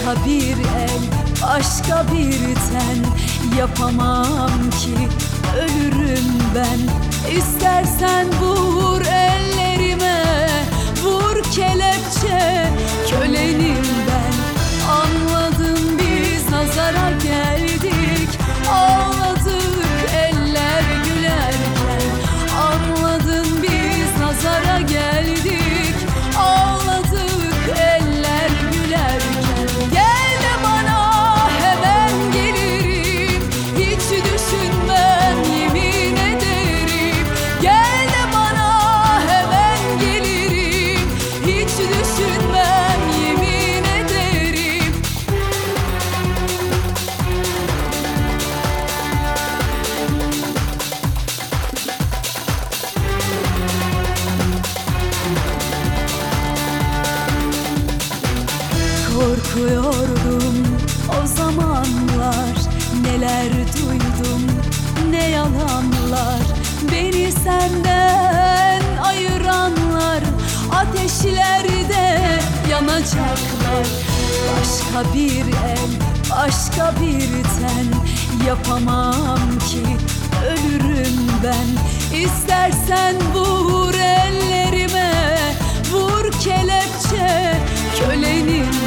Başka bir el, başka bir ten yapamam ki, ölürüm ben. İstersen vur ellerime, vur kelepçe, kölenim ben. Anladım, biz nazara geldik, ağladık eller gülerken. Anladın, biz nazara geldik, ağladık eller gülerken. Gel de bana, hemen gelirim, hiç düşünmem, yemin ederim. Gel de bana, hemen gelirim, hiç düşünmem, yemin ederim. Korkuyordum o zamanlar, neler duydum, ne yalanlar. Beni senden ayıranlar ateşlerde yanacaklar. Başka bir el, başka bir ten yapamam ki, ölürüm ben. İstersen vur ellerime, vur kelepçe, kölenim